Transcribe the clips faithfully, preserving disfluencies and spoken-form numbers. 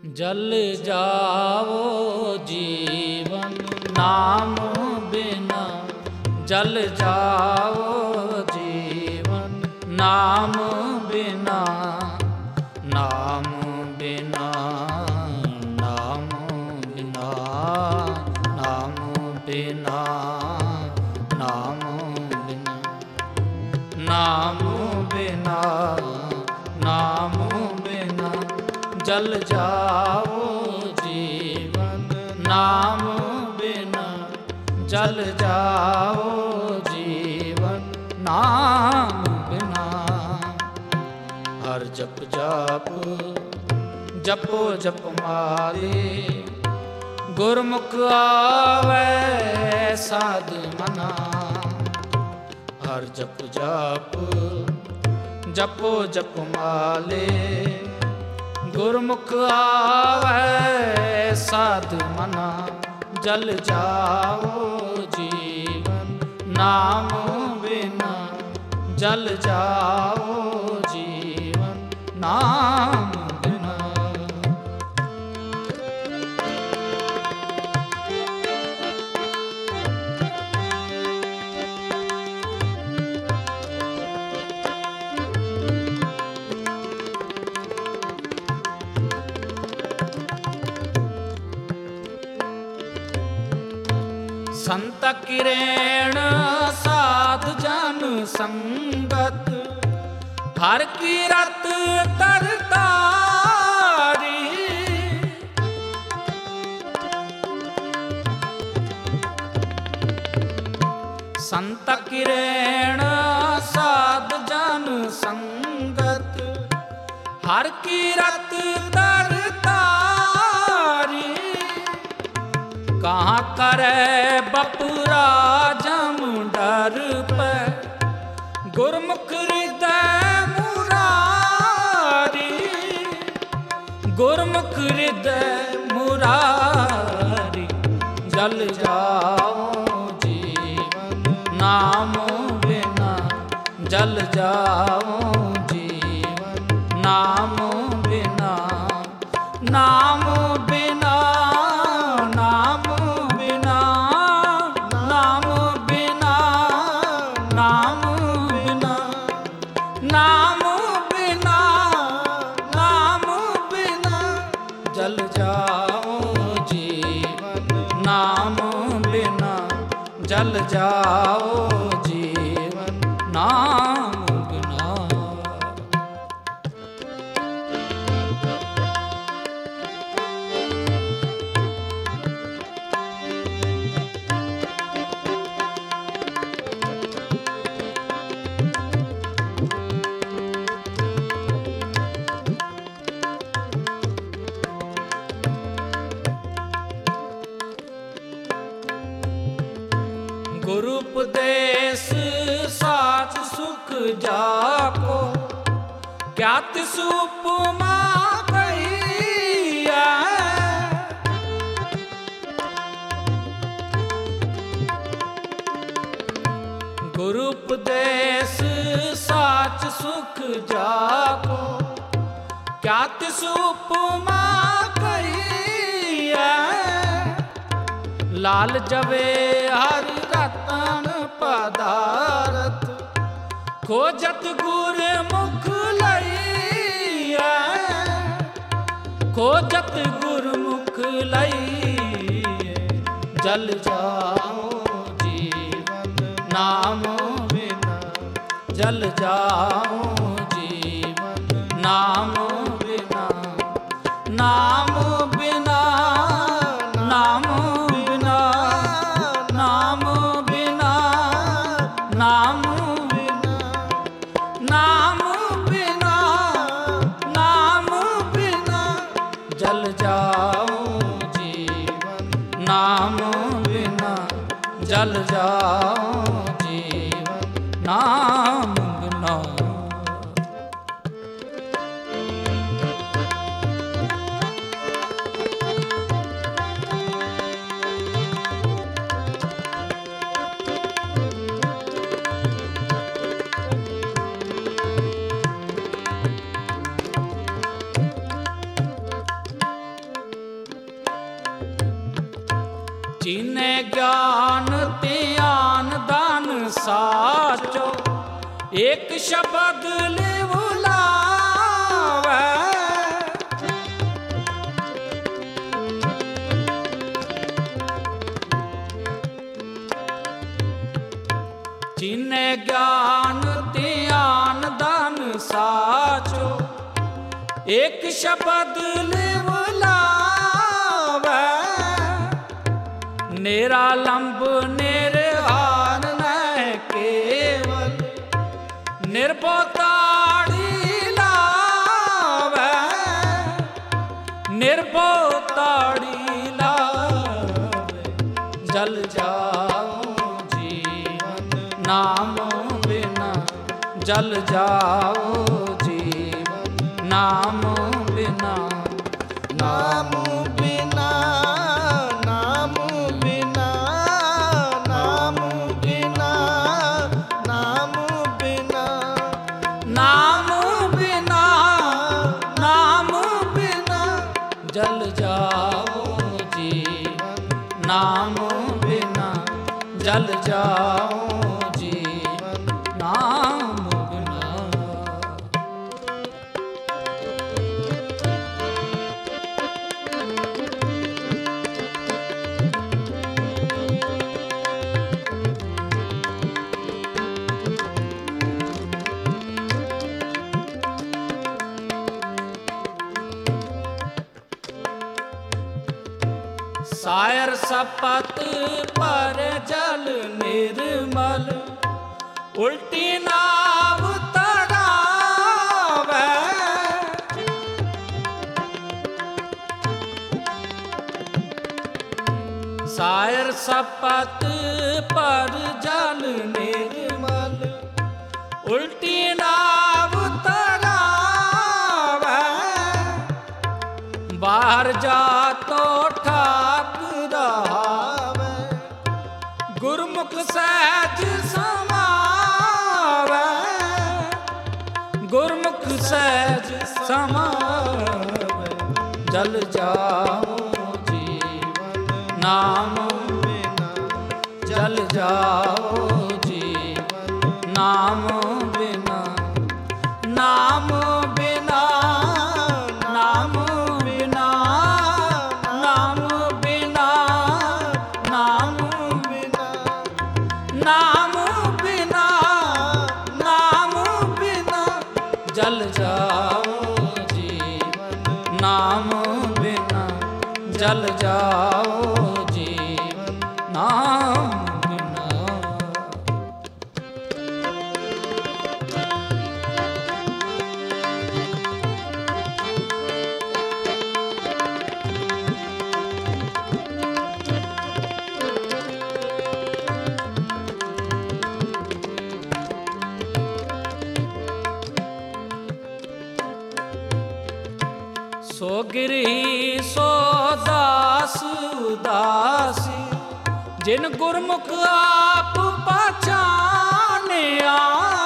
जल जाओ जीवन नाम बिना, जल जाओ जीवन नाम बिना, नाम बिना, नाम बिना, नाम बिना, नाम बिना, नाम बिना, नाम बिना, जल जाओ जीवन नाम बिना, जल जाओ जीवन नाम बिना। हर जप जप जपो जप मारे, गुरमुख आवे साध मना। हर जप जप जपो जप माले, गुरमुख आवे साध मना। जल जाओ जीवन नाम बिना, जल जाओ जीवन नाम बिना। संत किरेण साध जन संगत, हर की रत तरतारी। संत किरेण साध जन संगत, हर की रत तरतारी। कहाँ करे बपुरा जम डर पे, गुरमुख हृदय मुरारी। गुरमुख हृदय मुरारी, जल जाओ जीवन नाम बिना, जल जाओ जीवन नाम बिना, नाम बिना, नाम बिना, नाम बिना, नाम बिना, नाम बिना, नाम बिना, जल जाओ जीवन नाम बिना, जल जाओ जीवन नाम बिना। गुरु उपदेश साच सुख जाको, क्या तिस उपमा कहिया। गुरु उपदेश साच सुख जाको, क्या तिस उपमा कहिया। लाल जवे हर रतन पदारथ, खोजत गुरमुख लइया। खोजत गुरमुख लइया, जल जाओ जीवन नाम बिना, जल जाओ जीवन नाम बिना, नाम बिना, नाम बिना, नाम बिना, नाम बिना, नाम बिना, नाम बिना, जल जाओ जीवन नाम बिना, जल जाओ जीवन नाम बिना। ज्ञान त्यान दान साचो, एक शब्द ले बुलावे। जिने ज्ञान त्यान दान साचो, एक शब्द ले बुलावे। निरालंब निर्हार न केवल, निर्भो ताड़ी लावे। निर्भो ताड़ी लावे, जल जाओ जीवन नाम बिना। जल जाओ जीवन नाम बिना। नाम बिना, नाम बिना, नाम बिना, नाम बिना, नाम बिना, नाम बिना, जल जाओ जीवन नाम बिना। जल जाओ जीवन नाम बिना। सायर सपत पर जल निर्मल, उल्टी नाव तड़ावे। सायर सपत पर जल निर्मल, उल्टी नाव तड़ावे। बाहर जा तो ठाक रहावे, गुरमुख सहज समावे। गुरमुख सहज समावे, जल जाओ जीवन नाम बिना। जल जाओ जीवन नाम बिना। नाम बिना, नाम बिना, नाम बिना, नाम बिना, नाम बिना, नाम बिना, जल जाओ जीवन नाम बिना। जल जाओ जीवन नाम बिना। सो गिरी सो दास उदासी, जिन गुरमुख आप पहचानिया।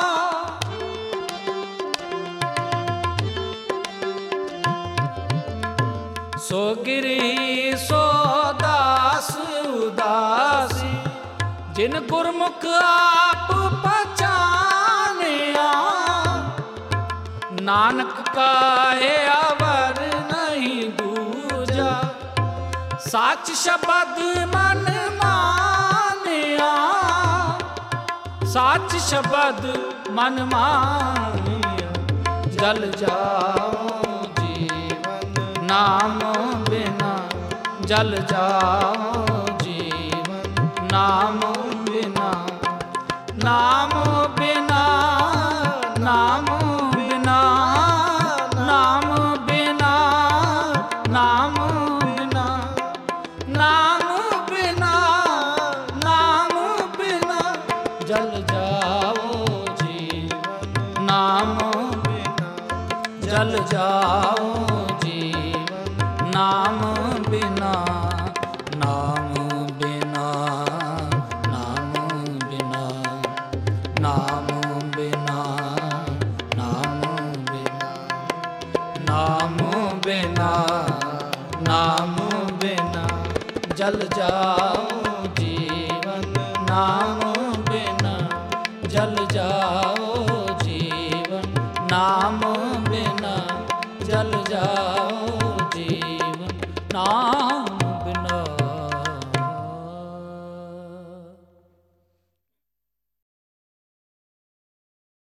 सो गिरी सो दास उदासी, जिन गुरमुख आप पहचानिया। नानक काहे अवर नहीं दूजा, साच शब्द मन मानिया। साच शब्द मन मानिया, जल जाओ जीवन नाम बिना। जल जाओ जीवन नाम बिना। नाम बिना, नाम बिना, नाम बिना, नाम बिना, नाम बिना, नाम बिना, जल जाओ जीवन नाम बिना। जल जाओ जीवन नाम बिना। नाम बिना, नाम बिना, नाम बिना, नाम बिना, नाम बिना, नाम बिना, जल जाओ जी। नाम